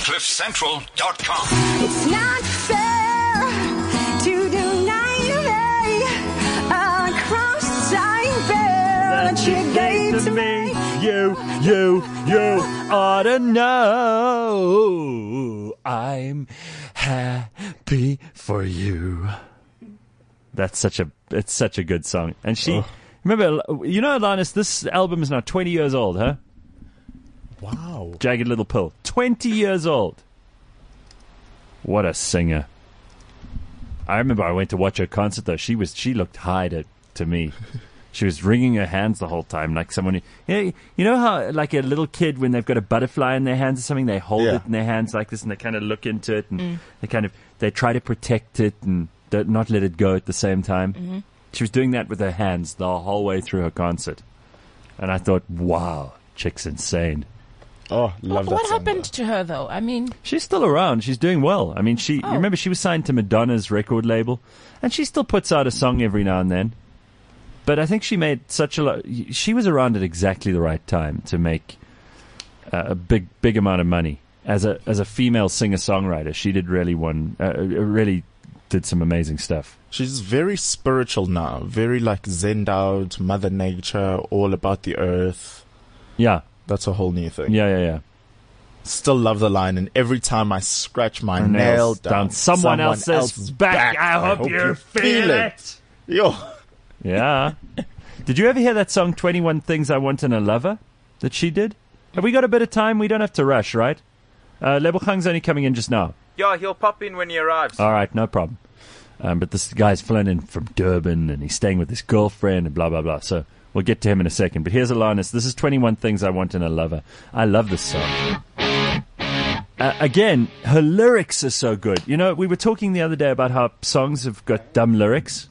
CliffCentral.com. It's not fair to deny me across the time that you gave to me. You ought to know I'm happy for you. It's such a good song. And remember, you know, Alanis, this album is now 20 years old, huh? Wow. Jagged Little Pill. 20 years old. What a singer. I remember I went to watch her concert, though. She looked high to me. She was wringing her hands the whole time, like someone. You know how, like a little kid, when they've got a butterfly in their hands or something, they hold it in their hands like this, and they kind of look into it, and they try to protect it and not let it go at the same time. Mm-hmm. She was doing that with her hands the whole way through her concert, and I thought, wow, chick's insane. Oh, love that. What happened to her, though? I mean, she's still around. She's doing well. I mean, you remember she was signed to Madonna's record label, and she still puts out a song every now and then. But I think she made such a lot. She was around at exactly the right time to make a big amount of money as a female singer-songwriter. She did really did some amazing stuff. She's very spiritual now, very like zened out, Mother Nature, all about the earth. Yeah, that's a whole new thing. Yeah. Still love the line, and every time I scratch my nail down someone else's back, I hope you feel it. Yo. Yeah. Did you ever hear that song, 21 Things I Want in a Lover, that she did? Have we got a bit of time? We don't have to rush, right? Lebohang's only coming in just now. Yeah, he'll pop in when he arrives. All right, no problem. But this guy's flown in from Durban, and he's staying with his girlfriend, and blah, blah, blah. So we'll get to him in a second. But here's Alanis. This is 21 Things I Want in a Lover. I love this song. Again, her lyrics are so good. You know, we were talking the other day about how songs have got dumb lyrics.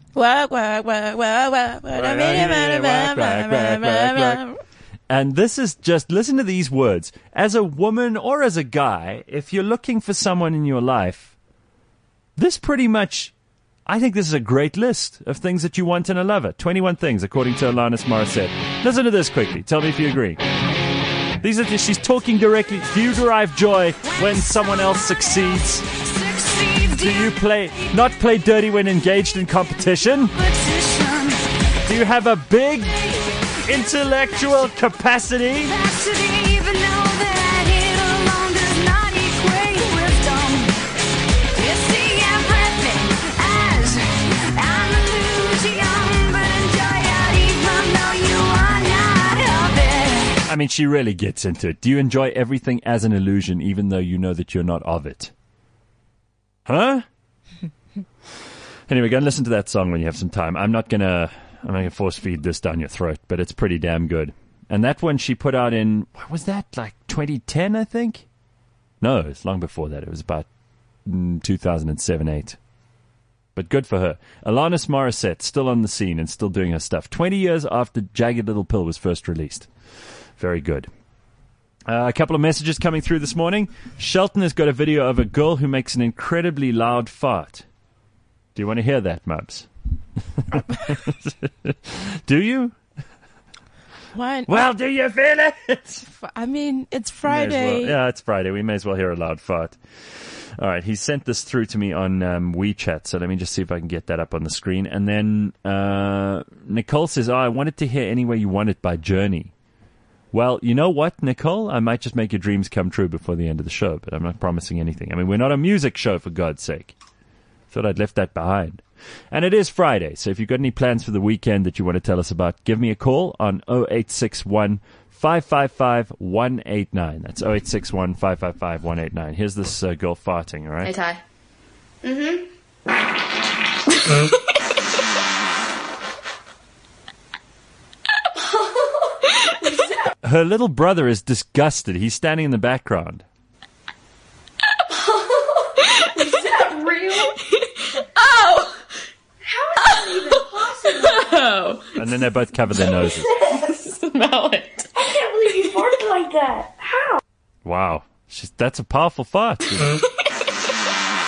And this is just, listen to these words. As a woman or as a guy, if you're looking for someone in your life, this pretty much, I think this is a great list of things that you want in a lover. 21 things, according to Alanis Morissette. Listen to this quickly. Tell me if you agree. She's talking directly. Do you derive joy when someone else succeeds? Do you not play dirty when engaged in competition? Do you have a big intellectual capacity? I mean, she really gets into it. Do you enjoy everything as an illusion, even though you know that you're not of it? Huh? Anyway, go and listen to that song when you have some time. I'm not gonna force feed this down your throat, but it's pretty damn good. And that one she put out in, what was that, like 2010, I think? No, it's long before that. It was about 2007-8. But good for her. Alanis Morissette, still on the scene and still doing her stuff. 20 years after Jagged Little Pill was first released. Very good. A couple of messages coming through this morning. Shelton has got a video of a girl who makes an incredibly loud fart. Do you want to hear that, Mubs? Do you? What? Well, do you feel it? I mean, it's Friday. Yeah, it's Friday. We may as well hear a loud fart. All right, he sent this through to me on WeChat, so let me just see if I can get that up on the screen. And then Nicole says, I wanted to hear Any Way You Want It by Journey. Well, you know what, Nicole? I might just make your dreams come true before the end of the show, but I'm not promising anything. I mean, we're not a music show, for God's sake. Thought I'd left that behind. And it is Friday, so if you've got any plans for the weekend that you want to tell us about, give me a call on 0861 555 189. That's 0861 555 189. Here's this girl farting, all right? Hey, Ty. Mm-hmm. Her little brother is disgusted. He's standing in the background. Is that real? Oh! How is that even possible? And then they both cover their noses. Smell it. I can't believe you farted like that. How? Wow. That's a powerful fart.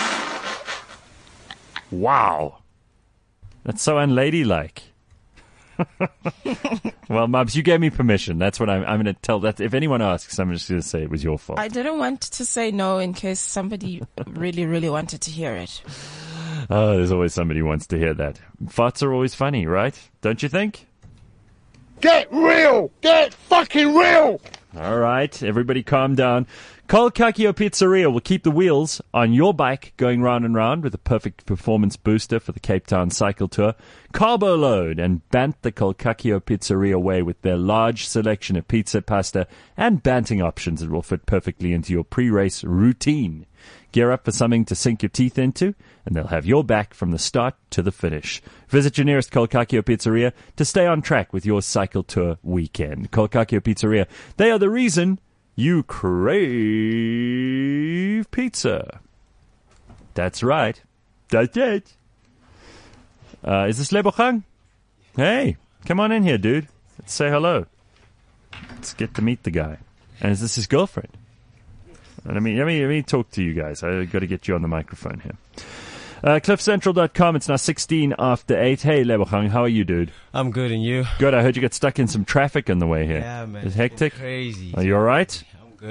Wow. That's so unladylike. Well, Mubs, you gave me permission. That's what I'm going to tell. That if anyone asks, I'm just going to say it was your fault. I didn't want to say no in case somebody really, really wanted to hear it. Oh, there's always somebody who wants to hear that. Farts are always funny, right? Don't you think? Get real! Get fucking real! All right, everybody calm down. Kolkakio Pizzeria will keep the wheels on your bike going round and round with a perfect performance booster for the Cape Town Cycle Tour. Carbo Load and Bant the Kolkakio Pizzeria way with their large selection of pizza, pasta, and banting options that will fit perfectly into your pre-race routine. Gear up for something to sink your teeth into, and they'll have your back from the start to the finish. Visit your nearest Kolkakio Pizzeria to stay on track with your cycle tour weekend. Kolkakio Pizzeria, they are the reason you crave pizza. That's right. That's it. Is this Lebogang? Hey, come on in here, dude. Let's say hello. Let's get to meet the guy. And is this his girlfriend? Let me talk to you guys. I've got to get you on the microphone here. CliffCentral.com. It's now 16 after 8. Hey, Lebogang, how are you, dude? I'm good, and you? Good. I heard you got stuck in some traffic on the way here. Yeah, man. It's hectic? Crazy. Are you all right? I'm good.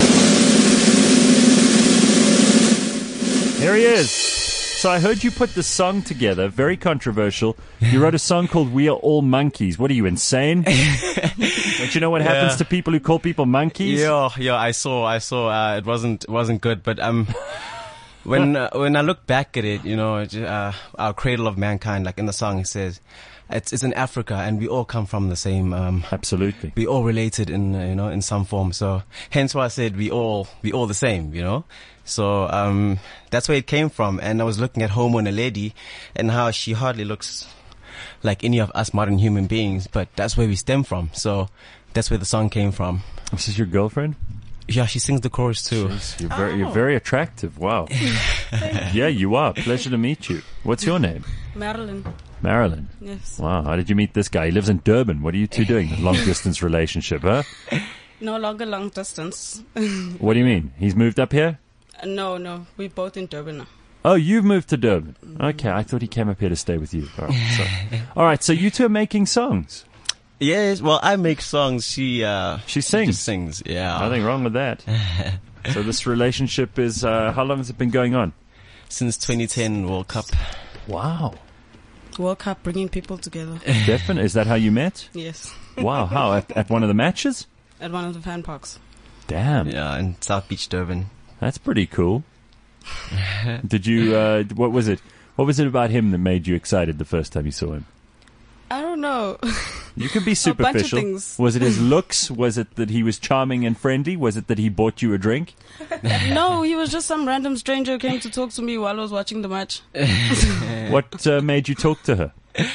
Here he is. So I heard you put the song together, very controversial. You wrote a song called We Are All Monkeys. What are you, insane? Don't you know what happens to people who call people monkeys? Yeah, I saw. It wasn't good, but when I look back at it, you know, our cradle of mankind, like in the song, it says, it's in Africa, and we all come from the same. Absolutely. We all related in some form. So hence why I said we all the same, you know. So that's where it came from. And I was looking at Homo Naledi and how she hardly looks like any of us modern human beings, but that's where we stem from. So that's where the song came from. This is your girlfriend? Yeah, she sings the chorus too. Jeez, you're very attractive. Wow. Yeah, you are. Pleasure to meet you. What's your name? Marilyn. Marilyn. Yes. Wow. How did you meet this guy? He lives in Durban. What are you two doing? Long distance relationship, huh? No longer long distance. What do you mean? He's moved up here? No. We're both in Durban now. Oh, you've moved to Durban. Okay, I thought he came up here to stay with you. All right, so you two are making songs. Yes, well, I make songs. She sings. She just sings, yeah. Nothing wrong with that. So this relationship is, how long has it been going on? Since 2010 World Cup. Wow. World Cup bringing people together. Definitely. Is that how you met? Yes. Wow, how? At one of the matches? At one of the fan parks. Damn. Yeah, in South Beach, Durban. That's pretty cool. Did you, what was it? What was it about him that made you excited the first time you saw him? I don't know. You can be superficial. A bunch of things. Was it his looks? Was it that he was charming and friendly? Was it that he bought you a drink? No, he was just some random stranger who came to talk to me while I was watching the match. What made you talk to her?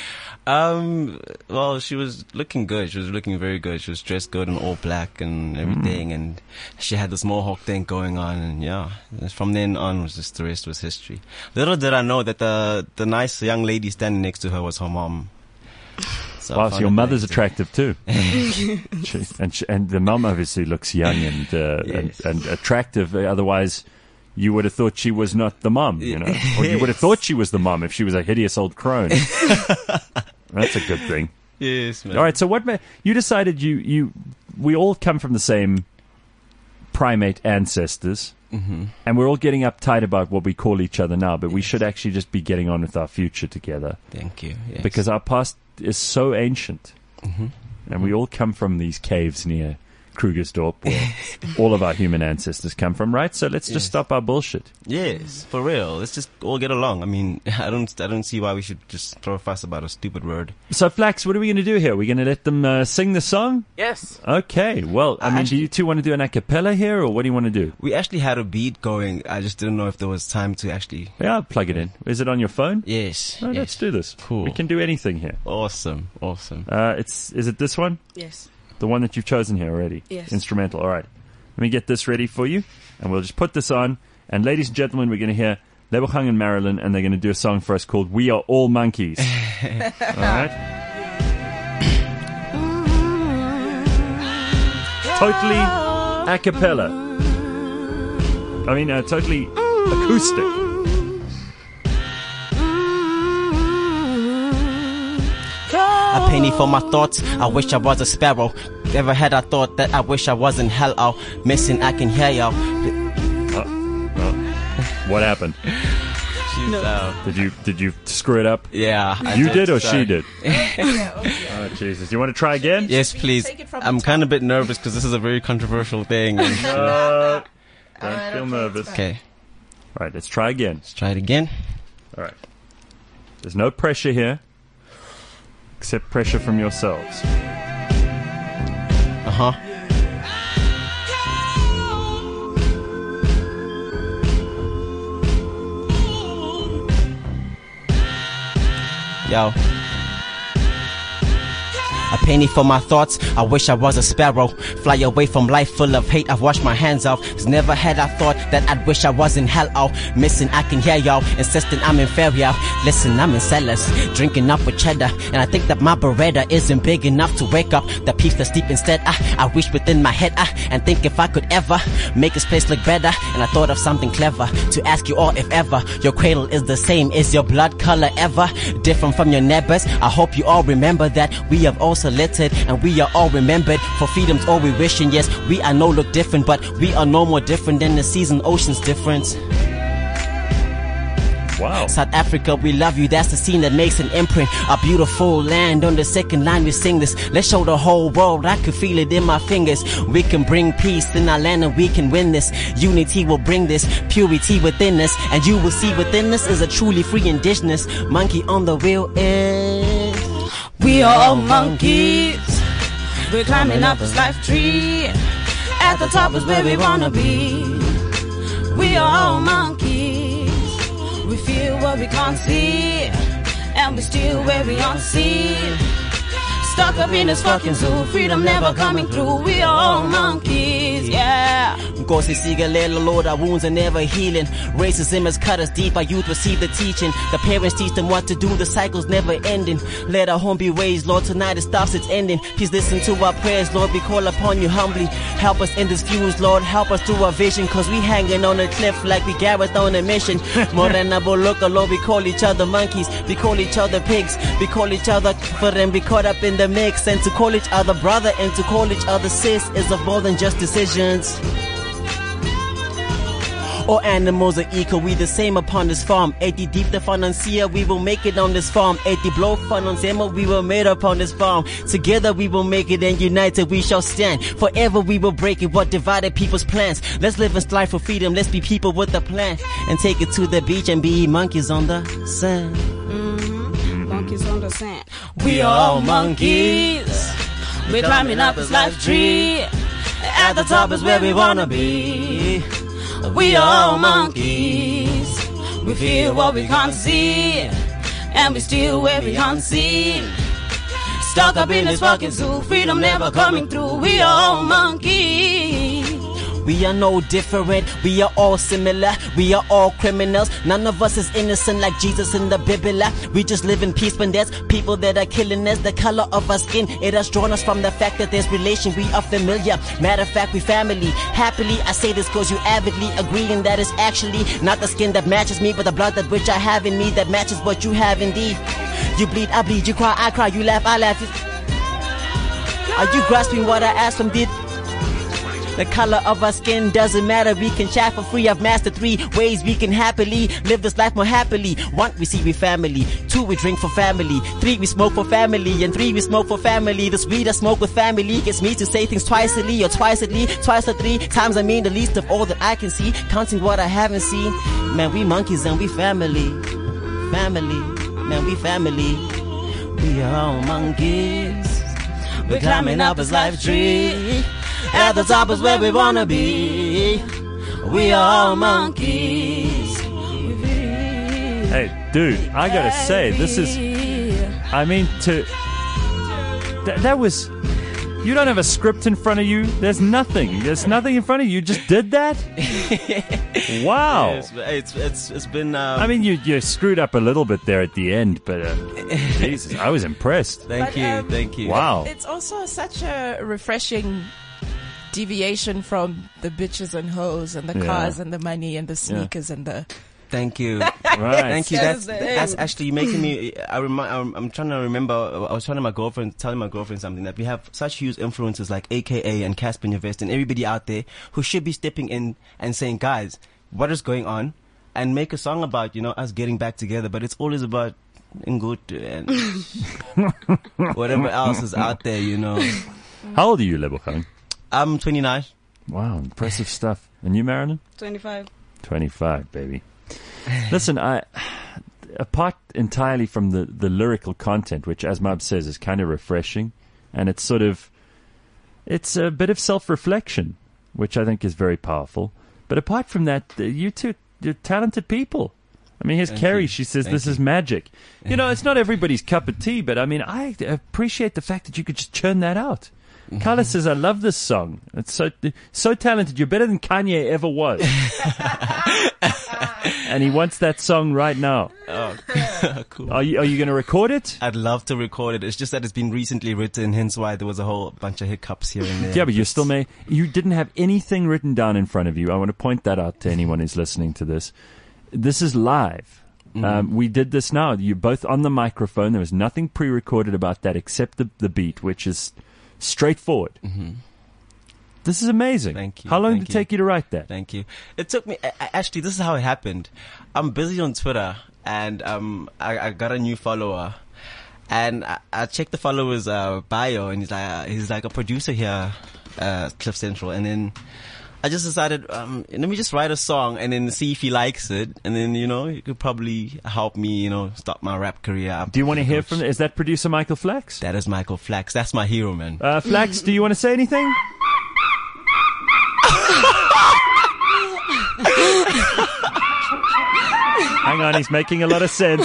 Well, she was looking good. She was looking very good. She was dressed good in all black and everything, and she had this mohawk thing going on, and yeah, from then on the rest was history. Little did I know that the nice young lady standing next to her was her mom. So wow, so your mother's attractive too, and the mom obviously looks young and attractive. Otherwise, you would have thought she was not the mom, you know, or you would have thought she was the mom if she was a hideous old crone. That's a good thing. Yes, man. All right, so you decided we all come from the same primate ancestors, and we're all getting uptight about what we call each other now, but we should actually just be getting on with our future together. Thank you. Yes. Because our past is so ancient, and we all come from these caves near Krugersdorp, where all of our human ancestors come from, right? So let's just stop our bullshit. Yes, for real. Let's just all get along. I mean, I don't see why we should just throw a fuss about a stupid word. So, Flax, what are we going to do here? Are we going to let them sing the song? Yes. Okay. Well, I mean, do you two want to do an a cappella here, or what do you want to do? We actually had a beat going. I just didn't know if there was time to actually... Yeah, I'll plug it in. Is it on your phone? Yes. Oh, let's do this. Cool. We can do anything here. Awesome. Is it this one? Yes. The one that you've chosen here already? Yes. Instrumental. All right. Let me get this ready for you, and we'll just put this on. And ladies and gentlemen, we're going to hear Lebogang and Marilyn, and they're going to do a song for us called We Are All Monkeys. All right? Totally a cappella. I mean, totally acoustic. A penny for my thoughts, I wish I was a sparrow. Never had I thought that I wish I was in hell out. Missing, I can hear y'all. What happened? Did you screw it up? Yeah. You did or sorry. she did? Oh, Jesus. You want to try again? Yes, please. I'm kind of a bit nervous because this is a very controversial thing. Don't feel nervous. Okay. All right, let's try again. Let's try it again. All right. There's no pressure here, except pressure from yourselves. Uh-huh. Yo. A penny for my thoughts, I wish I was a sparrow. Fly away from life full of hate, I've washed my hands off. Cause never had I thought that I'd wish I was in hell out. Missing, I can hear y'all, insisting I'm inferior. Listen, I'm in cellars, drinking up with cheddar. And I think that my Beretta isn't big enough to wake up the peeps that sleep instead. I reach within my head, and think if I could ever make this place look better. And I thought of something clever to ask you all if ever your cradle is the same, is your blood color ever different from your neighbors? I hope you all remember that we have all selected and we are all remembered. For freedom's all we wishing. Yes, we are no look different, but we are no more different than the seas and oceans difference. Wow. South Africa, we love you. That's the scene that makes an imprint. A beautiful land. On the second line we sing this. Let's show the whole world. I can feel it in my fingers. We can bring peace in our land and we can win this. Unity will bring this purity within us, and you will see within us is a truly free indigenous. Monkey on the wheel is We are all monkeys. We're climbing up this life tree. At the top is where we wanna be. We are all monkeys. We feel what we can't see, and we still where we unseen. Stuck up in this fucking zoo, freedom never coming through. We are all monkeys, yeah. Nkosi sikelela Lord, our wounds are never healing. Racism has cut us deep, our youth receive the teaching. The parents teach them what to do, the cycle's never ending. Let our home be raised, Lord, tonight it stops, it's ending. Please listen to our prayers, Lord, we call upon you humbly. Help us in this fuse, Lord, help us through our vision. Cause we hanging on a cliff like we Gareth on a mission. More than a boloka, Lord, we call each other monkeys. We call each other pigs, we call each other for them, we caught up in the mix. And to call each other brother and to call each other sis is of more than just decisions. All animals are equal, we the same upon this farm. 80 deep the financier, we will make it on this farm. 80 blow fun on Zema, we were made upon this farm. Together we will make it and united we shall stand. Forever we will break it, what divided people's plans. Let's live and strive for freedom, let's be people with a plan. And take it to the beach and be monkeys on the sand. Monkeys on the sand. We are all monkeys. We're climbing up this life tree. At the top is where we wanna be. We are all monkeys. We feel what we can't see, and we still where we unseen. Stuck up in this fucking zoo, freedom never coming through. We are all monkeys. We are no different, we are all similar, we are all criminals. None of us is innocent like Jesus in the Bible. We just live in peace when there's people that are killing us. The color of our skin, it has drawn us from the fact that there's relation, we are familiar. Matter of fact, we family. Happily, I say this cause you avidly agreeing that it's actually not the skin that matches me, but the blood that which I have in me that matches what you have indeed. You bleed, I bleed, you cry, I cry, you laugh, I laugh. Are you grasping what I asked from did? The color of our skin doesn't matter, we can chat for free. I've mastered 3 ways we can happily live this life more happily. 1, we see we family. 2, we drink for family. 3, we smoke for family. And 3, we smoke for family. This weed I smoke with family gets me to say things twice-ly or twice-ly, twice or 3 times. I mean the least of all that I can see, counting what I haven't seen. Man, we monkeys and we family. Family, man, we family. We are all monkeys. We're climbing up this life tree. At the top is where we wanna be. We are all monkeys. Hey, dude, I gotta say, this is, I mean, that was, you don't have a script in front of you. There's nothing in front of you. You just did that? Wow. It's been, I mean, you screwed up a little bit there at the end, but, Jesus, I was impressed. Thank you. Wow. It's also such a refreshing deviation from the bitches and hoes and the cars and the money and the sneakers and the Thank you. Right. Thank you. That That's is the aim. actually making me. I'm trying to remember. I was telling my girlfriend something that we have such huge influences like AKA and Casper Nyovest and everybody out there who should be stepping in and saying, guys, what is going on, and make a song about us getting back together. But it's always about Ngutu and whatever else is out there. How old are you, Lebogang? I'm 29. Wow, impressive stuff. And you, Marilyn? 25. 25, baby. Listen, apart entirely from the lyrical content, which, as Mab says, is kind of refreshing, and it's a bit of self-reflection, which I think is very powerful. But apart from that, you two, you're talented people. I mean, here's Carrie. She says, this is magic. It's not everybody's cup of tea, but I mean, I appreciate the fact that you could just churn that out. Carla says, I love this song. It's so talented. You're better than Kanye ever was. And he wants that song right now. Oh, cool. Are you going to record it? I'd love to record it. It's just that it's been recently written, hence why there was a whole bunch of hiccups here and there. Yeah, but you didn't have anything written down in front of you. I want to point that out to anyone who's listening to this. This is live. We did this now. You're both on the microphone. There was nothing pre-recorded about that except the beat, which is straightforward. This is amazing. Thank you. How long did it take you to write that? Thank you. It took me, actually, this is how it happened. I'm busy on Twitter, and I got a new follower, and I checked the follower's bio, and he's like a producer here at Cliff Central, and then I just decided, let me just write a song and then see if he likes it, and then he could probably help me start my rap career up. Do you want to hear from? Is that producer Michael Flax? That is Michael Flax. That's my hero, man. Flax, do you want to say anything? Hang on, he's making a lot of sense.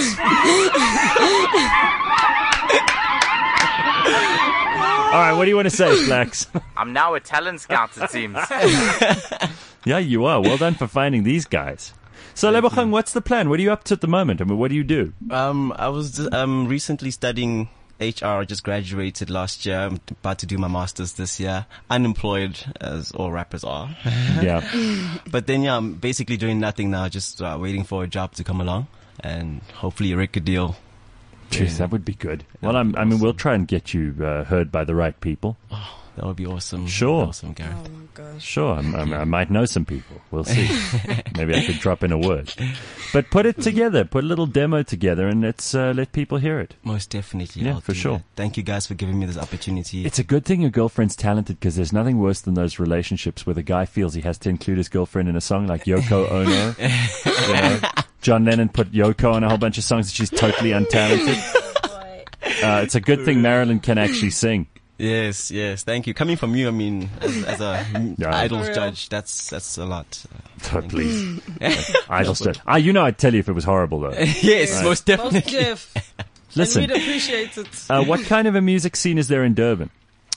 All right, what do you want to say, Flax? I'm now a talent scout, it seems. Yeah, you are. Well done for finding these guys. So, Lebogang, what's the plan? What are you up to at the moment? I mean, what do you do? I was recently studying HR. I just graduated last year. I'm about to do my master's this year. Unemployed, as all rappers are. Yeah. But then, I'm basically doing nothing now, just waiting for a job to come along and hopefully a record deal. Jeez, that would be good. Well, I mean, we'll try and get you heard by the right people. Oh, that would be awesome. Sure. Awesome, Gareth. Oh, my gosh. Sure, I might know some people. We'll see. Maybe I could drop in a word. But put it together. Put a little demo together and let's let people hear it. Most definitely. Yeah, I'll for do sure. that. Thank you guys for giving me this opportunity. It's a good thing your girlfriend's talented because there's nothing worse than those relationships where the guy feels he has to include his girlfriend in a song like Yoko Ono. John Lennon put Yoko on a whole bunch of songs and she's totally untalented. It's a good thing Marilyn can actually sing. Yes. Thank you. Coming from you, I mean, as a Idols judge, that's a lot. Please. Idols judge. I'd tell you if it was horrible, though. Yes, Right. most definitely. Most Jeff. Listen, And we'd appreciate it. what kind of a music scene is there in Durban?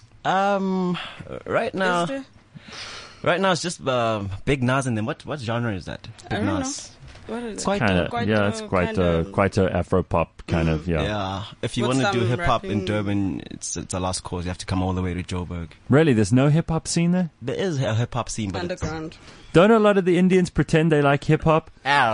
Right now, Is there? it's just Big Nas, and then what genre is that? Big I don't Nas. What is it? Quite It's quite a Afro pop kind of, yeah. Yeah, if you What's want to do some hip hop in rapping? Durban, it's a lost cause. You have to come all the way to Joburg. Really, there's no hip hop scene there? There is a hip hop scene, but Underground. Don't a lot of the Indians pretend they like hip hop? man.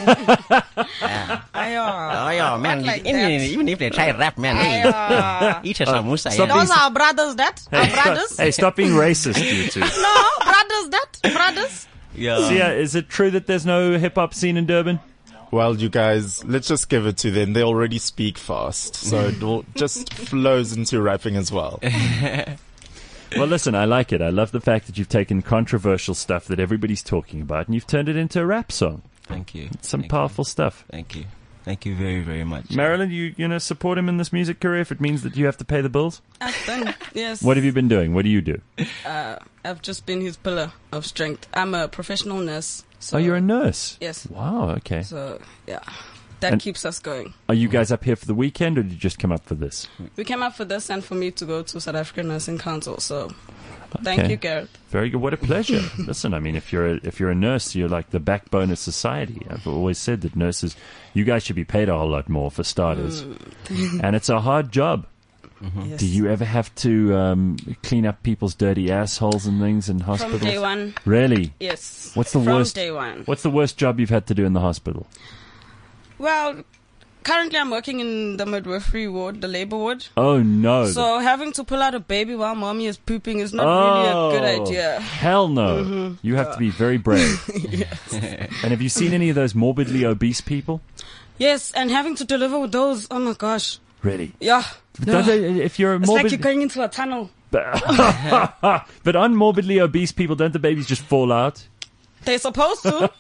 Man, like Even if they try rap, man, eat a samosa. stop Those are brothers, that? Our brothers? Hey, stop being racist, you two. No, brothers, that? Brothers? Yeah. Sia, is it true that there's no hip hop scene in Durban? Well, you guys, let's just give it to them. They already speak fast, so it all just flows into rapping as well. Well, listen, I like it. I love the fact that you've taken controversial stuff that everybody's talking about and you've turned it into a rap song. Thank you. Some powerful stuff. Thank you. Thank you very, very much. Marilyn, you support him in this music career if it means that you have to pay the bills? I've done, yes. What have you been doing? What do you do? I've just been his pillar of strength. I'm a professional nurse. So, Oh, you're a nurse? Yes. Wow, okay. So, yeah. That And- keeps us going. Are you guys up here for the weekend or did you just come up for this? We came up for this and for me to go to South African Nursing Council. So, Okay. thank you, Gareth. Very good. What a pleasure. Listen, I mean, if you're a nurse, you're like the backbone of society. I've always said that nurses, you guys should be paid a whole lot more for starters. And it's a hard job. Yes. Do you ever have to clean up people's dirty assholes and things in From hospitals? day one. Really? Yes. What's the From worst? day one. What's the worst job you've had to do in the hospital? Well, currently I'm working in the midwifery ward, the labor ward. Oh no! So having to pull out a baby while mommy is pooping is not really a good idea. Hell no! You have to be very brave. And have you seen any of those morbidly obese people? Yes, and having to deliver with those, oh my gosh. Really? Yeah. Don't they- if you're a It's morbid, like you're going into a tunnel. but on morbidly obese people, don't the babies just fall out? They're supposed to.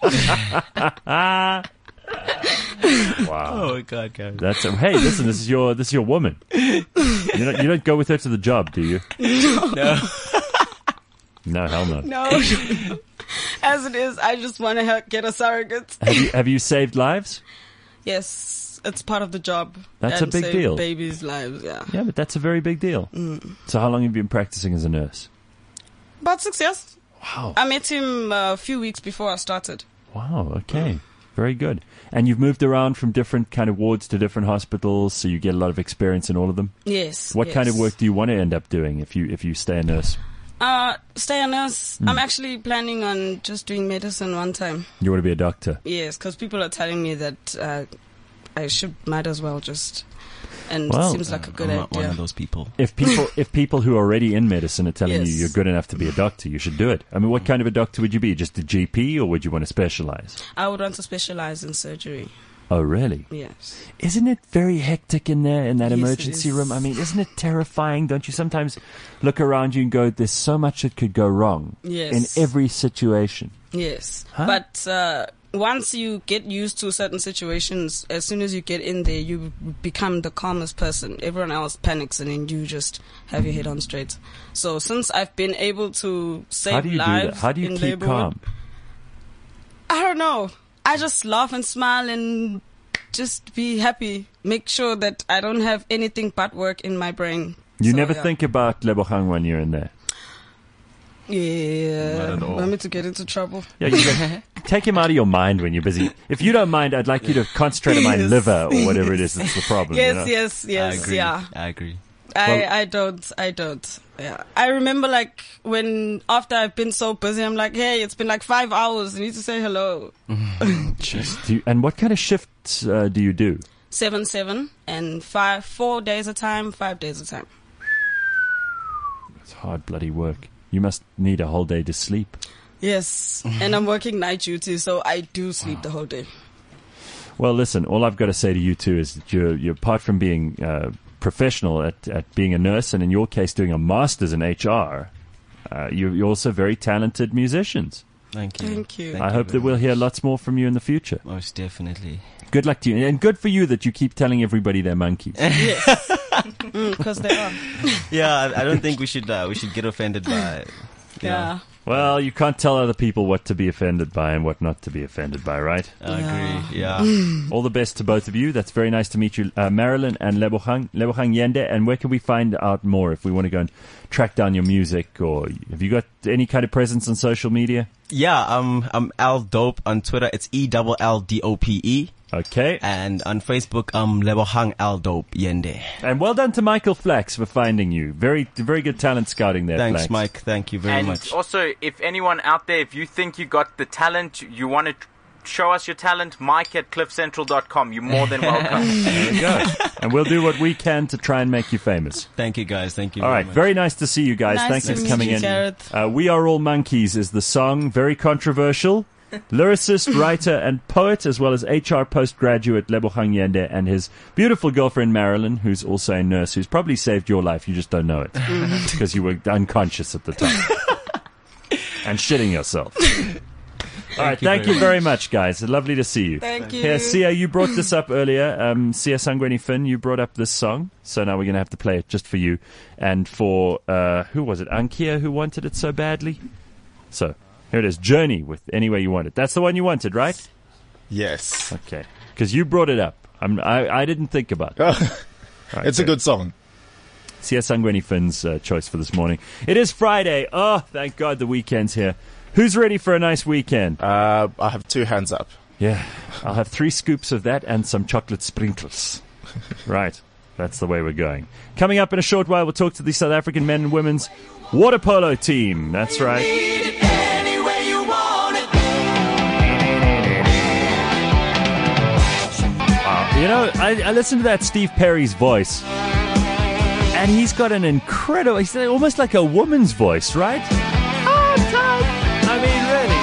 Wow. Oh God, guys. That's hey, listen. This is your woman. You don't go with her to the job, do you? No. No, hell no. No. As it is, I just want to get a surrogate. Have you saved lives? Yes, it's part of the job. That's a And big save deal. Babies' lives, yeah. Yeah, but that's a very big deal. So how long have you been practicing as a nurse? About 6 years. Wow. I met him a few weeks before I started. Wow. Okay. Very good. And you've moved around from different kind of wards to different hospitals, so you get a lot of experience in all of them. Yes. What kind of yes. work do you want to end up doing if you stay a nurse? Stay a nurse. I'm actually planning on just doing medicine one time. You want to be a doctor? Yes, because people are telling me that I might as well just. And Well, it seems like a good I'm not one idea. of those people. If people who are already in medicine are telling you Yes. you're good enough to be a doctor, you should do it. I mean, what kind of a doctor would you be? Just a GP, or would you want to specialize? I would want to specialize in surgery. Oh, really? Yes. Isn't it very hectic in there, in that Yes, it emergency is. room? I mean, isn't it terrifying? Don't you sometimes look around you and go, there's so much that could go wrong Yes. in every situation? Yes. Huh? But once you get used to certain situations, as soon as you get in there, you become the calmest person. Everyone else panics and then you just have your head on straight. So since I've been able to save How do you do lives that? How do you in keep labor ward, calm? I don't know. I just laugh and smile and just be happy. Make sure that I don't have anything but work in my brain. You So, never yeah. think about Lebogang when you're in there. Yeah. Not at all. Want me to get into trouble? Yeah, take him out of your mind when you're busy. If you don't mind, I'd like you to concentrate on my Yes. liver or whatever it is that's the problem. Yes, you know? yes, yes, I agree. yeah. I agree. I don't. Yeah. I remember like when after I've been so busy, I'm like, hey, it's been like 5 hours. You need to say hello. And what kind of shifts do you do? 7/7 and 4 days a time, 5 days a time. It's hard bloody work. You must need a whole day to sleep. Yes. And I'm working night duty, so I do sleep the whole day. Well, listen, all I've got to say to you two is that you're apart from being professional at being a nurse, and in your case doing a master's in HR, you're also very talented musicians. Thank you. Thank you. I hope that we'll hear lots more from you in the future. Most definitely. Good luck to you, and good for you that you keep telling everybody they're monkeys. Because they are. Yeah, I don't think we should get offended by it. you know. Yeah. Well, you can't tell other people what to be offended by and what not to be offended by, right? I agree. Yeah. All the best to both of you. That's very nice to meet you, Marilyn and Lebogang Yende. And where can we find out more if we want to go and track down your music? Or have you got any kind of presence on social media? Yeah, I'm Al Dope on Twitter. It's ELLDOPE. Okay. And on Facebook, Lebogang Al Dope Yende. And well done to Michael Flax for finding you. Very, very good talent scouting there, Thanks, Flax. Mike. Thank you very And much. also, if anyone out there, if you think you got the talent, you want to show us your talent, Mike at cliffcentral.com. You're more than welcome. There you go. And we'll do what we can to try and make you famous. Thank you, guys. Thank you All very right. much. Very nice to see you guys. Nice Thanks to for meet coming you, in. Gareth. We Are All Monkeys is the song. Very controversial. Lyricist, writer, and poet, as well as HR postgraduate Lebogang Yende and his beautiful girlfriend Marilyn, who's also a nurse, who's probably saved your life. You just don't know it because you were unconscious at the time and shitting yourself. All right, thank you very much, guys. Lovely to see you. Thank you. Here, Sia, you brought this up earlier. Sia Sangweni Finn, you brought up this song, so now we're going to have to play it just for you and for who was it? Ankia, who wanted it so badly. So. Here it is, Journey with Any Way You Want It. That's the one you wanted, right? Yes. Okay. Because you brought it up. I didn't think about it. Right, It's a good song. Sia Sangweni Finn's choice for this morning. It is Friday. Oh, thank God the weekend's here. Who's ready for a nice weekend? I have 2 hands up. Yeah. I'll have 3 scoops of that and some chocolate sprinkles. Right. That's the way we're going. Coming up in a short while, we'll talk to the South African men and women's water polo team. That's right. You know, I listened to that Steve Perry's voice, and he's got an incredible, he's almost like a woman's voice, right? I mean, really.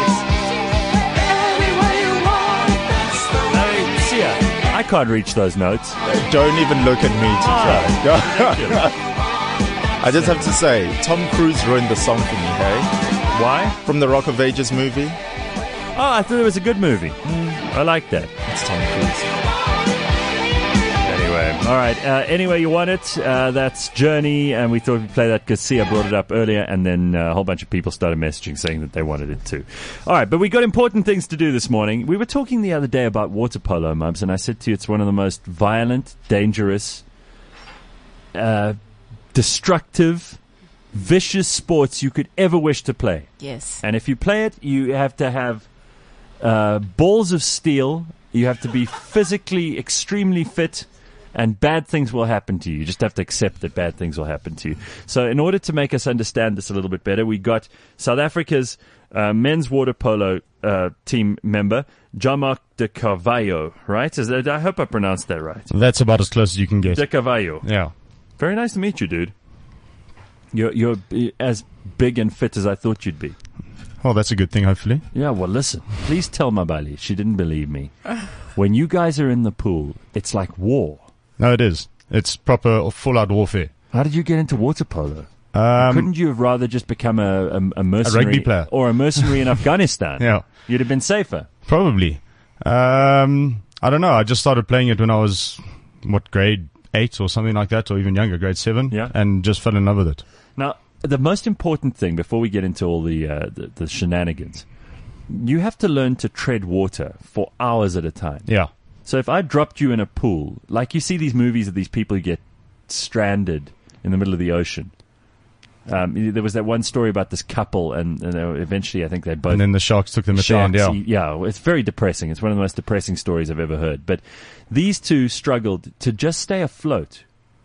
Sia, I can't reach those notes. Don't even look at me to try. I just have to say, Tom Cruise ruined the song for me, hey? Why? From the Rock of Ages movie. Oh, I thought it was a good movie. I like that. It's Tom Cruise. Anyway, all right. Anyway, you want it? That's Journey, and we thought we'd play that because Sia brought it up earlier, and then a whole bunch of people started messaging saying that they wanted it too. All right, but we got important things to do this morning. We were talking the other day about water polo, Mubs, and I said to you it's one of the most violent, dangerous, destructive, vicious sports you could ever wish to play. Yes. And if you play it, you have to have balls of steel. You have to be physically extremely fit, and bad things will happen to you. You just have to accept that bad things will happen to you. So in order to make us understand this a little bit better, we got South Africa's men's water polo team member, Jean-Marc de Carvalho, right? I hope I pronounced that right. That's about as close as you can get. De Carvalho. Yeah. Very nice to meet you, dude. You're as big and fit as I thought you'd be. Well, that's a good thing, hopefully. Yeah, well, listen. Please tell Mabali. She didn't believe me. When you guys are in the pool, it's like war. No, it is. It's proper full-out warfare. How did you get into water polo? Couldn't you have rather just become a mercenary? A rugby player. Or a mercenary in Afghanistan? Yeah. You'd have been safer. Probably. I don't know. I just started playing it when I was, grade 8 or something like that, or even younger, grade 7. Yeah. And just fell in love with it. Now, the most important thing, before we get into all the shenanigans, you have to learn to tread water for hours at a time. Yeah. So if I dropped you in a pool, like you see these movies of these people who get stranded in the middle of the ocean. There was that one story about this couple, and eventually I think they both... And then the sharks took them at the end, yeah. Yeah, it's very depressing. It's one of the most depressing stories I've ever heard. But these two struggled to just stay afloat.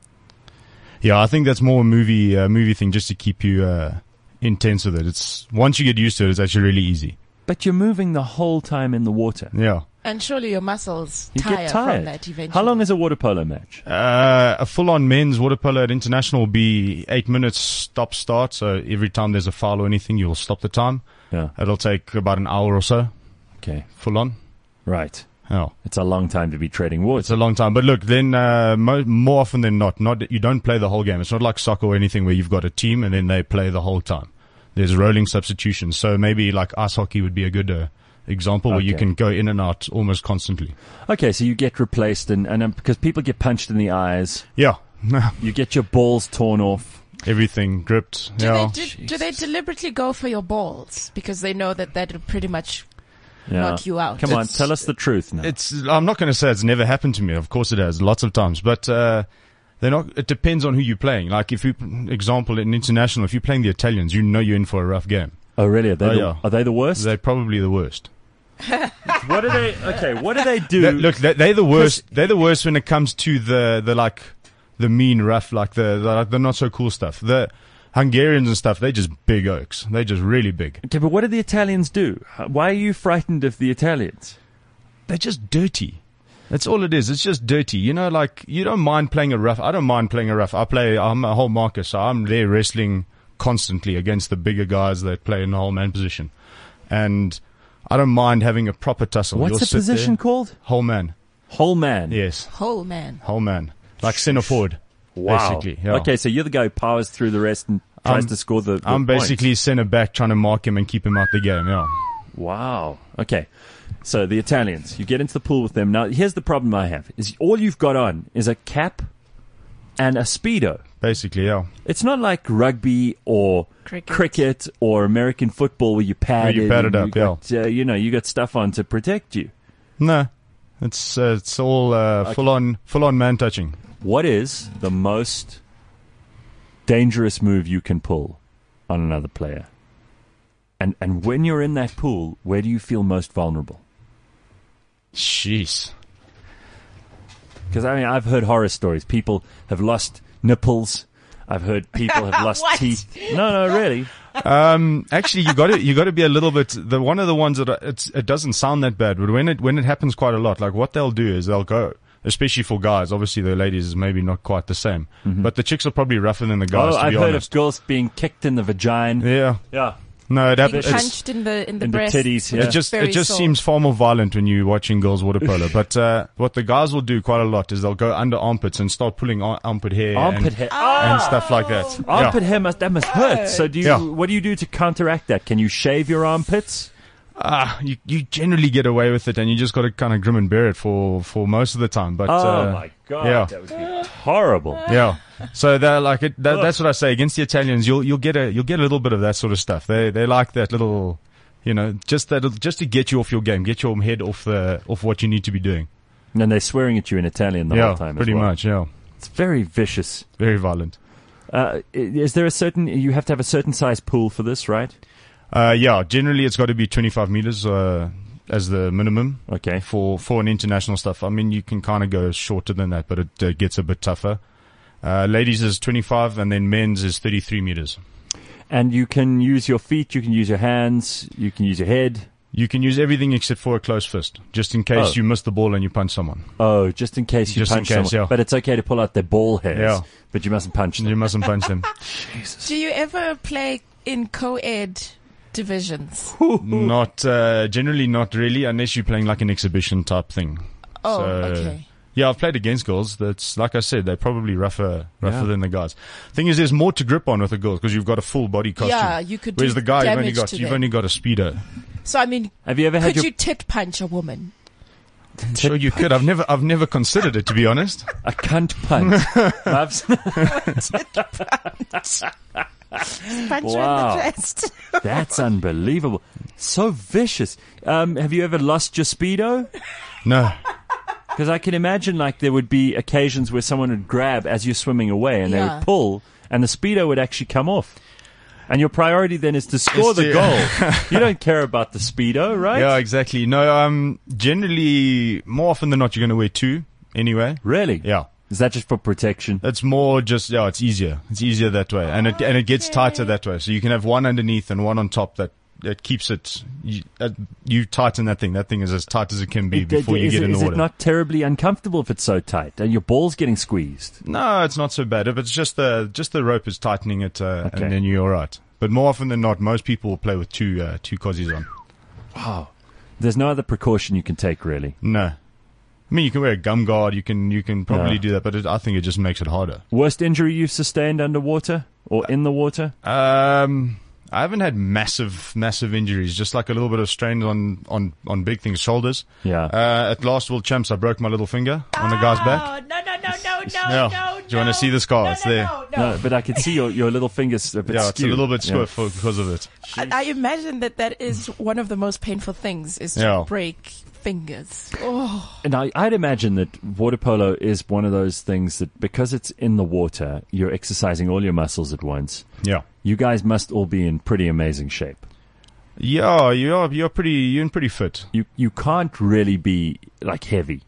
Yeah, I think that's more a movie thing, just to keep you intense with it. It's once you get used to it, it's actually really easy. But you're moving the whole time in the water. Yeah. And surely your muscles You tire get tired. from that eventually. How long is a water polo match? A full-on men's water polo at International will be 8 minutes stop-start. So every time there's a foul or anything, you'll stop the time. Yeah. It'll take about an hour or so. Okay. Full-on. Right. Yeah. It's a long time to be treading water. It's a long time. But look, then more often than not, you don't play the whole game. It's not like soccer or anything where you've got a team and then they play the whole time. There's rolling substitutions. So maybe like ice hockey would be a good example where you can go in and out almost constantly. Okay, so you get replaced, and because people get punched in the eyes. Yeah. You get your balls torn off. Everything gripped. Do they deliberately go for your balls? Because they know that'll pretty much knock you out. Come on, tell us the truth now. I'm not going to say it's never happened to me. Of course it has, lots of times. But they're not. It depends on who you're playing. Like if you, example, in international, if you're playing the Italians, you know you're in for a rough game. Oh, really? Are they the worst? They're probably the worst. What do they? Okay, what do they do? Look, they're the worst. They're the worst when it comes to the mean rough, like the not so cool stuff. The Hungarians and stuff, they're just big oaks. They're just really big. Okay, but what do the Italians do? Why are you frightened of the Italians? They're just dirty. That's all it is. It's just dirty. You know, like you don't mind playing a rough. I don't mind playing a rough. I'm a whole marker, so I'm there wrestling constantly against the bigger guys that play in the whole man position, and I don't mind having a proper tussle. What's the position called? Whole man. Whole man. Yes. Whole man. Whole man. Like centre forward. Wow. Basically. Yeah. Okay, so you're the guy who powers through the rest and tries to score the I'm points. basically centre back trying to mark him and keep him out the game. Yeah. Wow. Okay. So the Italians, you get into the pool with them. Now, here's the problem I have: is all you've got on is a cap and a Speedo. Basically, yeah. It's not like rugby or cricket or American football where you pad it up, got, you got stuff on to protect you. No, it's all full on man touching. What is the most dangerous move you can pull on another player? And when you're in that pool, where do you feel most vulnerable? Jeez. Because I mean, I've heard horror stories. People have lost nipples. I've heard people have lost What? teeth. No, really. Actually, you got to be a little bit. One of the ones that it doesn't sound that bad, but when it happens quite a lot, like what they'll do is they'll go, especially for guys. Obviously, the ladies is maybe not quite the same, but the chicks are probably rougher than the guys. Oh, to I've be heard honest. of girls being kicked in the vagina. Yeah, Yeah. no, Being it's punched in the In the breast. titties, yeah. it just Very it just sore. seems far more violent when you're watching girls water polo. But what the guys will do quite a lot is they'll go under armpits and start pulling armpit hair, Armpit hair. and stuff like that. Armpit Yeah. hair must hurt. So Yeah. what do you do to counteract that? Can you shave your armpits? You generally get away with it, and you just got to kind of grim and bear it for most of the time. But Oh my god, yeah. that would be horrible. yeah. So they're like it. That's what I say against the Italians. You'll get a little bit of that sort of stuff. They like that little, just to get you off your game, get your head off what you need to be doing. And then they're swearing at you in Italian the whole time. pretty as well. much. Yeah, It's very vicious. very violent. Is there you have to have a certain size pool for this, right? Yeah, generally it's got to be 25 meters as the minimum. Okay. For an international stuff. I mean, you can kind of go shorter than that, but it gets a bit tougher. Ladies is 25, and then men's is 33 meters. And you can use your feet, you can use your hands, you can use your head. You can use everything except for a close fist, just in case you miss the ball and you punch someone. Oh, just in case you Just in punch case, someone. yeah. But it's okay to pull out their ball hairs. Yeah. But you mustn't punch them. You mustn't punch them. Do you ever play in co-ed divisions? Not generally, not really, unless you're playing like an exhibition type thing. Oh, So, okay. Yeah, I've played against girls. That's like I said, they're probably rougher Yeah. than the guys. Thing is, there's more to grip on with the girls because you've got a full body costume. Yeah, you could Whereas do the guy, damage to you've them. only got a speedo. So I mean, Have you ever had could your you tit punch a woman? Sure, you could. I've never considered it, to be honest. a cunt punch? Punch Wow. her in the chest. That's unbelievable. So vicious. Have you ever lost your Speedo? No. Because I can imagine like there would be occasions where someone would grab as you're swimming away and they Yeah. would pull and the Speedo would actually come off. And your priority then is to score It's the to- goal. You don't care about the Speedo, right? Yeah, exactly. No, generally, more often than not, you're going to wear two anyway. Really? Yeah. Is that just for protection? It's more just, it's easier. It's easier that way. And it gets tighter that way. So you can have one underneath and one on top that keeps it, you tighten that thing. That thing is as tight as it can be before you get in the Is water. it not terribly uncomfortable if it's so tight? Are your balls getting squeezed? No, it's not so bad. If it's just the rope is tightening it, Okay. and then you're all right. But more often than not, most people will play with two cozies on. Wow. There's no other precaution you can take, really. No. I mean, you can wear a gum guard. You can probably Yeah. do that, but I think it just makes it harder. Worst injury you've sustained underwater or in the water? I haven't had massive injuries, just like a little bit of strains on big things, shoulders. Yeah. At last World Champs, I broke my little finger on the guy's back. No. Yeah. Do you want to see the scar? It's there. No, but I can see your little fingers a bit Yeah, it's a skewed. little bit Yeah. stiff because of it. I imagine that is one of the most painful things is to Yeah. break fingers. Oh, And I'd imagine that water polo is one of those things that because it's in the water, you're exercising all your muscles at once. Yeah. You guys must all be in pretty amazing shape. Yeah, you're in pretty fit. You can't really be like heavy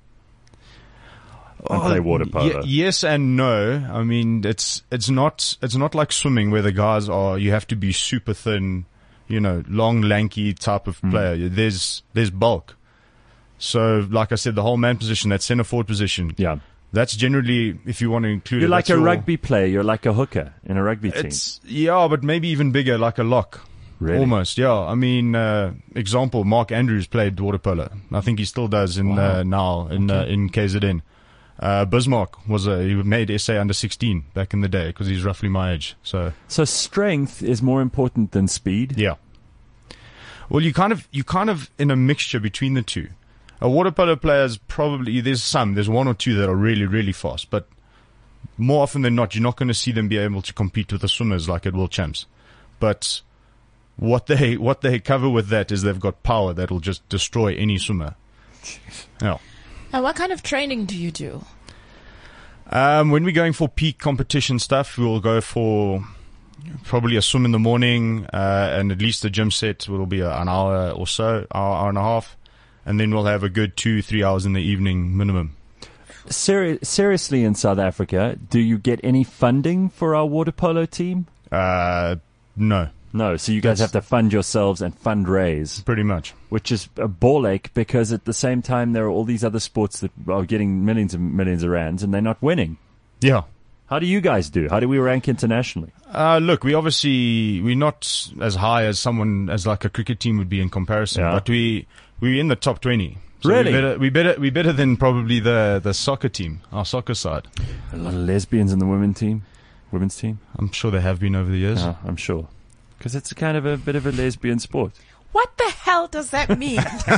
and play water polo. Yes and no. I mean, it's not like swimming where the guys are. You have to be super thin, long, lanky type of player. There's bulk. So, like I said, the whole man position, that center forward position. Yeah. That's generally, if you want to include You're it, like that's a your- rugby player. You're like a hooker in a rugby team. Yeah, but maybe even bigger, like a lock. Really? Almost, yeah. I mean, example, Mark Andrews played water polo. I think he still does in now in KZN. Bismarck he made SA under 16 back in the day because he's roughly my age. So strength is more important than speed. yeah. Well, you kind of in a mixture between the two. A water polo player's probably there's one or two that are really, really fast, but more often than not, you're not going to see them be able to compete with the swimmers like at World Champs. But what they cover with that is they've got power that'll just destroy any swimmer. Yeah. and what kind of training do you do? When we're going for peak competition stuff, we'll go for probably a swim in the morning, and at least a gym set will be an hour or so, hour and a half, and then we'll have a good 2-3 hours in the evening minimum. Seriously, in South Africa, do you get any funding for our water polo team? No, No, so you guys have to fund yourselves and fundraise, pretty much. which is a ball ache because at the same time there are all these other sports that are getting millions and millions of rands and they're not winning. Yeah. How do you guys do? How do we rank internationally? Look, we're not as high as like a cricket team would be in comparison, Yeah. but we're in the top 20. So Really? we're better than probably the soccer team, our soccer side. A lot of lesbians in the women's team. I'm sure there have been over the years. Yeah, I'm sure. Because it's kind of a bit of a lesbian sport. What the hell does that mean?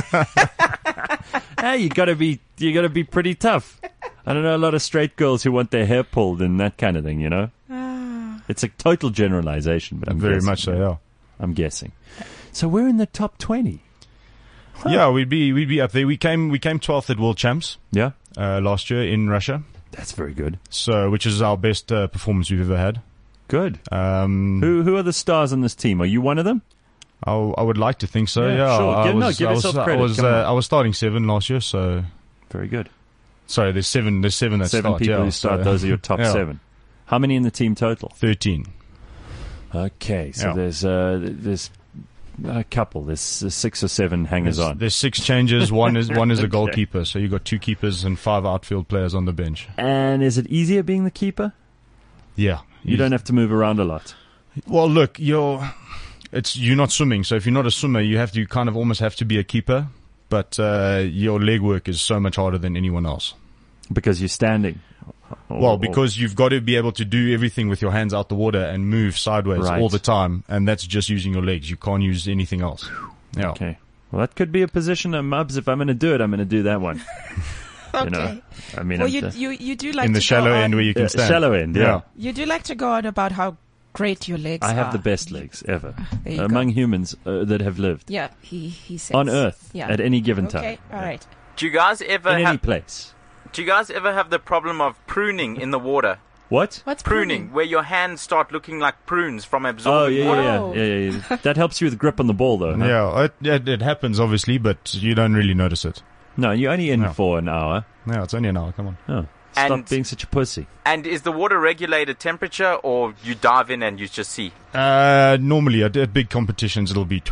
Hey, you gotta be pretty tough. I don't know a lot of straight girls who want their hair pulled and that kind of thing, you know? It's a total generalization, but I'm Very guessing, much so, yeah. I'm guessing. So we're in the top 20. Yeah, we'd be up there. We came 12th at World Champs Yeah? last year in Russia. That's very good. So, which is our best performance we've ever had. Good. Who are the stars on this team? Are you one of them? I would like to think so. Yeah, Yeah, sure. Give yourself credit. Come on. I was starting 7 last year. So, Very good. sorry, there's 7 that 7 start. people yeah, who start. so- Those are your top yeah. 7. How many in the team total? 13. Okay, so Yeah. there's a couple. There's 6 or 7 hangers on. There's 6 changes. One is a goalkeeper. So you got 2 keepers and 5 outfield players on the bench. And is it easier being the keeper? Yeah, You don't have to move around a lot. Well, look, you're not swimming, so if you're not a swimmer, you kind of almost have to be a keeper. But your leg work is so much harder than anyone else. Because you're standing. Well, because you've got to be able to do everything with your hands out the water and move sideways Right. all the time, and that's just using your legs. You can't use anything else. Yeah. Okay. Well, that could be a position of Mubs. If I'm going to do it, I'm going to do that one. Okay. You know, I mean, Well, I'm you do like In the to shallow go end on, where you can stand. shallow end. Yeah. you do like to go on about how great your legs I have are. the best legs ever There you among humans that have lived Yeah, he says. on Earth Yeah. at any given time. Okay, all right. Do you guys ever In any have? place. Do you guys ever have the problem of pruning in the water? What? What's Pruning, where your hands start looking like prunes from Oh absorbing yeah, water. Oh. yeah. That helps you with grip on the ball, though. Huh? Yeah, it happens obviously, but you don't really notice it. No, you're only in No. for an hour. No, it's only an hour. Come on. Oh, stop And- being such a pussy. And is the water regulated temperature, or you dive in and you just see? Normally at big competitions, it'll be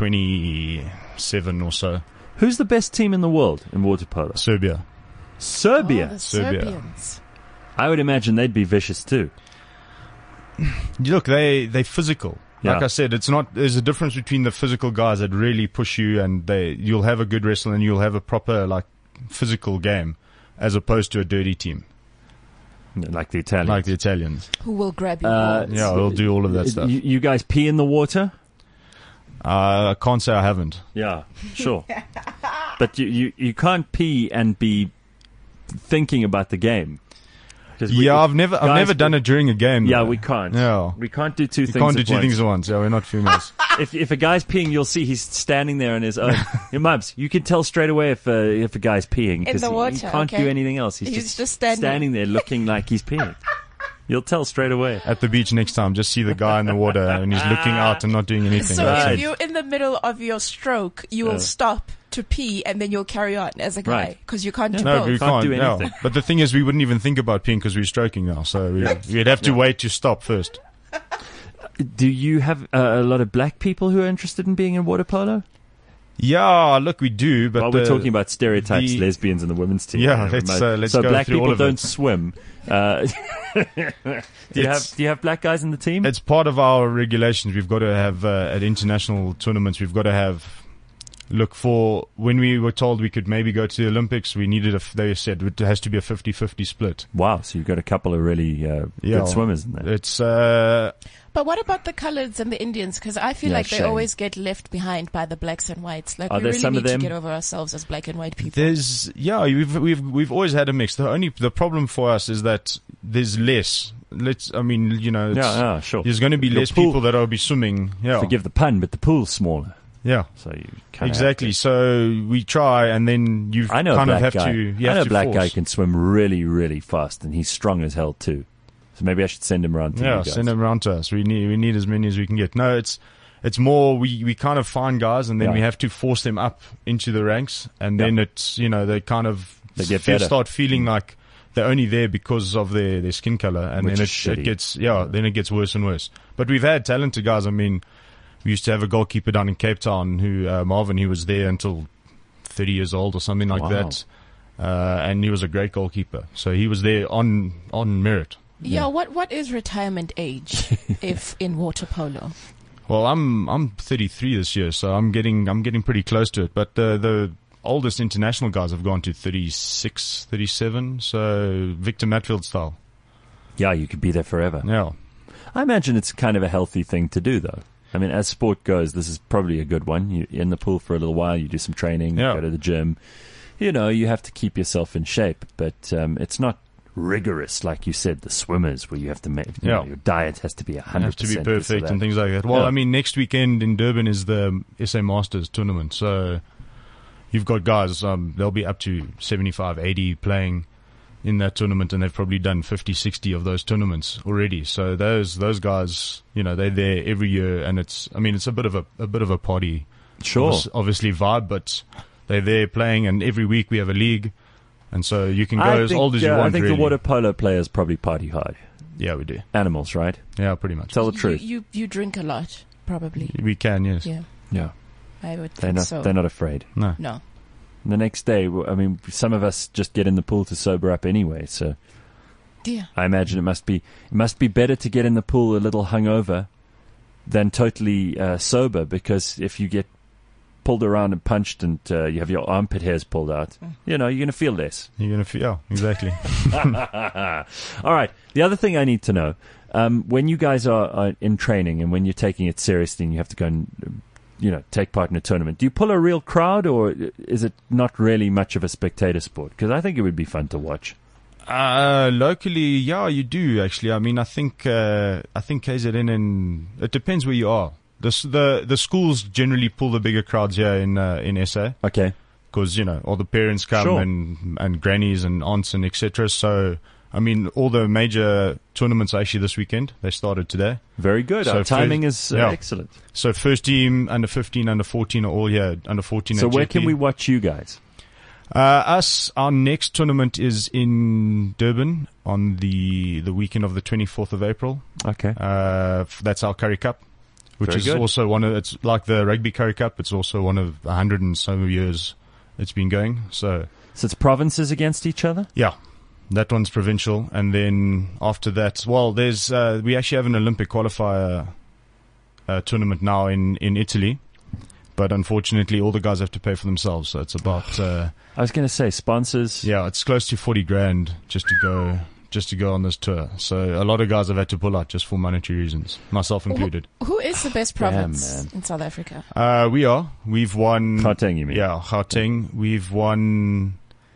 27 or so. Who's the best team in the world in water polo? Serbia. Serbia. Oh, the Serbia. Serbians. I would imagine they'd be vicious too. Look, they physical. Like Yeah. I said, there's a difference between the physical guys that really push you and you'll have a good wrestle and you'll have a proper physical game, as opposed to a dirty team Like the Italians. like the Italians. Who will grab your Uh, balls? Yeah, they'll do all of that stuff. You guys pee in the water? I can't say I haven't. Yeah, sure. But you can't pee and be thinking about the game. 'Cause I've never guys- done it during a game. Yeah, though. we can't. Yeah. We can't do two You things can't do at two once. things at once. Yeah, we're not females. If a guy's peeing, you'll see he's standing there on his own. Your Mubs, you can tell straight away if a guy's peeing because the he water, can't okay. do anything else. He's just standing there looking like he's peeing. You'll tell straight away. At the beach next time, just see the guy in the water and he's looking out and not doing anything. So That's if it. you're in the middle of your stroke, you will stop to pee and then you'll carry on as a guy Right. because you can't do No, both. we Can't can't. do no. anything. But the thing is, we wouldn't even think about peeing because we're stroking now. So we'd have to wait to stop first. Do you have a lot of black people who are interested in being in water polo? Yeah, look, we do. But While we're talking about stereotypes, the- lesbians in the women's team. Yeah, let's so go black through all people of don't it. swim. Do you have black guys in the team? It's part of our regulations. We've got to have at international tournaments. We've got to have. Look, for when we were told we could maybe go to the Olympics, we needed they said it has to be a 50-50 split. Wow, so you've got a couple of really good swimmers in there. It's But what about the coloreds and the Indians? Because I feel Yeah, like they shame. always get left behind by the blacks and whites. Like Are we there really some of need to them? get over ourselves as black and white people. we've always had a mix. The problem for us is that there's less. Yeah, sure. There's going to be Your less pool- people that will be swimming. Yeah, Forgive the pun, but the pool's smaller. yeah. So you kind Exactly. So we try, and then you I know kind a of black have guy. to. You I have know a to black force. guy can swim really, really fast, and he's strong as hell too. So maybe I should send him around to you Yeah, guys. send them around to us. We need as many as we can get. No, it's more we kind of find guys, and then Yeah. we have to force them up into the ranks, and then it's they kind of They get better. start feeling like they're only there because of their skin color, and Which then is shitty. then it gets worse and worse. But we've had talented guys. I mean, we used to have a goalkeeper down in Cape Town who, Marvin, he was there until 30 years old or something like Wow. that. And he was a great goalkeeper. So he was there on merit. Yeah, what is retirement age if in water polo? Well, I'm 33 this year, so I'm getting pretty close to it. But the oldest international guys have gone to 36, 37. So Victor Matfield style. Yeah, you could be there forever. Yeah. I imagine it's kind of a healthy thing to do, though. I mean, as sport goes, this is probably a good one. You're in the pool for a little while, you do some training, Yeah. you go to the gym. You know, you have to keep yourself in shape, but it's not rigorous, like you said, the swimmers, where you have to make, you know, your diet has to be 100%. You have to be this or perfect that. and things like that. Well, Yeah. I mean, next weekend in Durban is the SA Masters tournament. So you've got guys, they'll be up to 75, 80 playing in that tournament, and they've probably done 50, 60 of those tournaments already. So those guys, you know, they're there every year, and it's a bit of a party, Sure. obviously vibe, but they're there playing, and every week we have a league, and so you can go as old as you want. I think really. the water polo players probably party hard. Yeah, we do. Animals, right? Yeah, pretty much. Tell the truth. You drink a lot, probably. We can, yes. Yeah, Yeah. I would They're think not. so. They're not afraid. No. No. The next day, I mean, some of us just get in the pool to sober up anyway. So Yeah. I imagine it must be better to get in the pool a little hungover than totally sober, because if you get pulled around and punched and you have your armpit hairs pulled out, you know, you're going to feel less. You're going to feel, yeah, exactly. All right. The other thing I need to know, when you guys are in training and when you're taking it seriously and you have to go and, you know, take part in a tournament, do you pull a real crowd, or is it not really much of a spectator sport? Because I think it would be fun to watch. Locally, yeah, you do actually. I mean, I think KZN, and it depends where you are. The schools generally pull the bigger crowds here in SA. Okay. Because, you know, all the parents come Sure. and grannies and aunts and etc. So, I mean, all the major tournaments are actually this weekend. They started today. Very good. So Our timing first- is excellent. So first team, under 15, under 14 are all here. Under 14 So at where Jetty. can we watch you guys? Our next tournament is in Durban on the weekend of the 24th of April. Okay. That's our Curry Cup, which Very is good. also it's like the Rugby Curry Cup. It's also one of 100 and so years it's been going. So it's provinces against each other? Yeah. That one's provincial. And then after that, well, there's, we actually have an Olympic qualifier tournament now in Italy. But unfortunately, all the guys have to pay for themselves. So it's about, I was going to say sponsors. Yeah, it's close to 40 grand just to go on this tour. So a lot of guys have had to pull out just for monetary reasons, myself included. Who is the best province man. in South Africa? We've won Gauteng, you mean? Yeah, Gauteng. We've won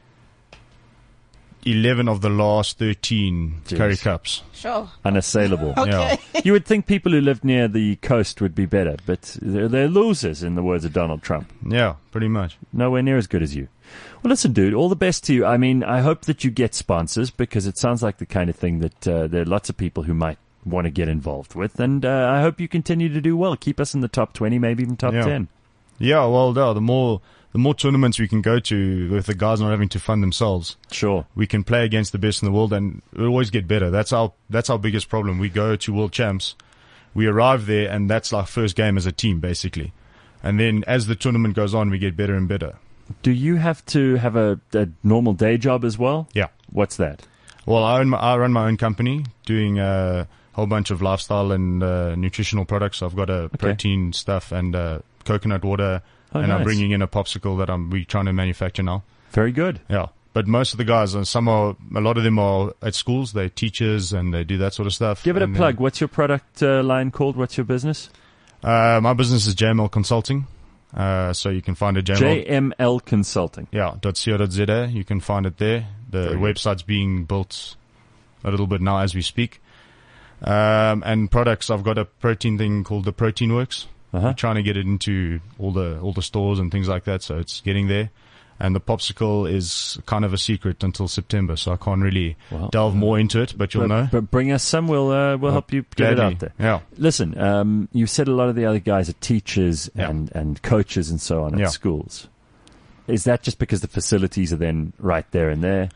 11 of the last 13 Jeez. Curry Cups. Sure. Unassailable. Yeah. You would think people who live near the coast would be better, but they're losers, in the words of Donald Trump. Yeah, pretty much. Nowhere near as good as you. Well, listen, dude, all the best to you. I mean, I hope that you get sponsors, because it sounds like the kind of thing that there are lots of people who might want to get involved with. And I hope you continue to do well. Keep us in the top 20, maybe even top 10. Yeah, well, no, the more tournaments we can go to with the guys not having to fund themselves. Sure. We can play against the best in the world, and we'll always get better. That's our biggest problem. We go to World Champs, we arrive there, and that's our first game as a team, basically. And then as the tournament goes on, we get better and better. Do you have to have a normal day job as well? Yeah. What's that? Well, I run my own company doing a whole bunch of lifestyle and nutritional products. I've got a protein stuff and coconut water, and nice. I'm bringing in a popsicle that we're trying to manufacture now. Very good. Yeah. But most of the guys, a lot of them are at schools. They're teachers and they do that sort of stuff. Give it a And plug. What's your product line called? What's your business? My business is JML Consulting. So you can find it JML Consulting. Yeah, .co.za. You can find it there. The website's being built a little bit now as we speak. And products, I've got a protein thing called the Protein Works. I'm trying to get it into all the stores and things like that, so it's getting there. And the popsicle is kind of a secret until September, so I can't really delve more into it, but you'll know. But bring us some. We'll help you get it out there. Yeah. Listen, you said a lot of the other guys are teachers and coaches and so on at schools. Is that just because the facilities are then right there and there?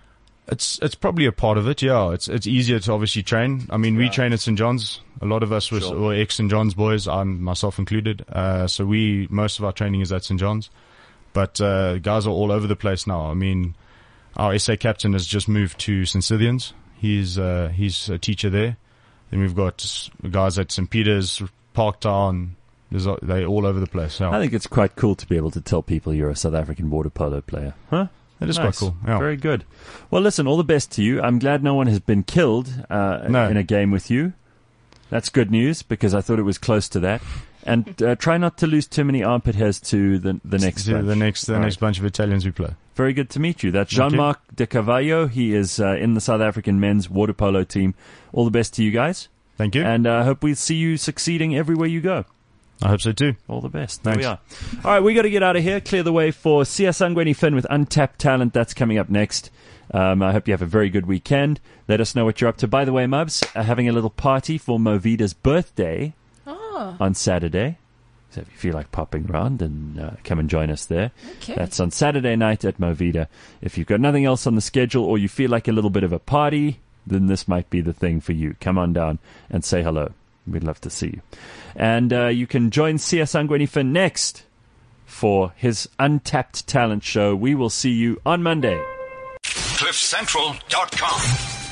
It's probably a part of it, yeah. It's easier to obviously train. I mean, we train at St. John's. A lot of us were ex-St. John's boys, myself included. So most of our training is at St. John's. But guys are all over the place now. I mean, our SA captain has just moved to St. Cynthians. He's a teacher there. Then we've got guys at St. Peter's, Parktown. They're all over the place. Yeah. I think it's quite cool to be able to tell people you're a South African water polo player. Huh? That is Nice. quite cool. Yeah. Very good. Well, listen, all the best to you. I'm glad no one has been killed in a game with you. That's good news because I thought it was close to that. And try not to lose too many armpit hairs to the next bunch. The next bunch of Italians we play. Very good to meet you. That's Jean-Marc De Carvalho. He is in the South African men's water polo team. All the best to you guys. Thank you. And I hope we see you succeeding everywhere you go. I hope so too. All the best. Thanks. There we are. All right, we got to get out of here. Clear the way for Sia Sangweni Finn with Untapped Talent. That's coming up next. I hope you have a very good weekend. Let us know what you're up to. By the way, Mubs, having a little party for Movida's birthday on Saturday. So if you feel like popping around, then come and join us there. Okay. That's on Saturday night at Movida. If you've got nothing else on the schedule or you feel like a little bit of a party, then this might be the thing for you. Come on down and say hello. We'd love to see you. And you can join Sia Sangweni for next for his Untapped Talent show. We will see you on Monday. CliffCentral.com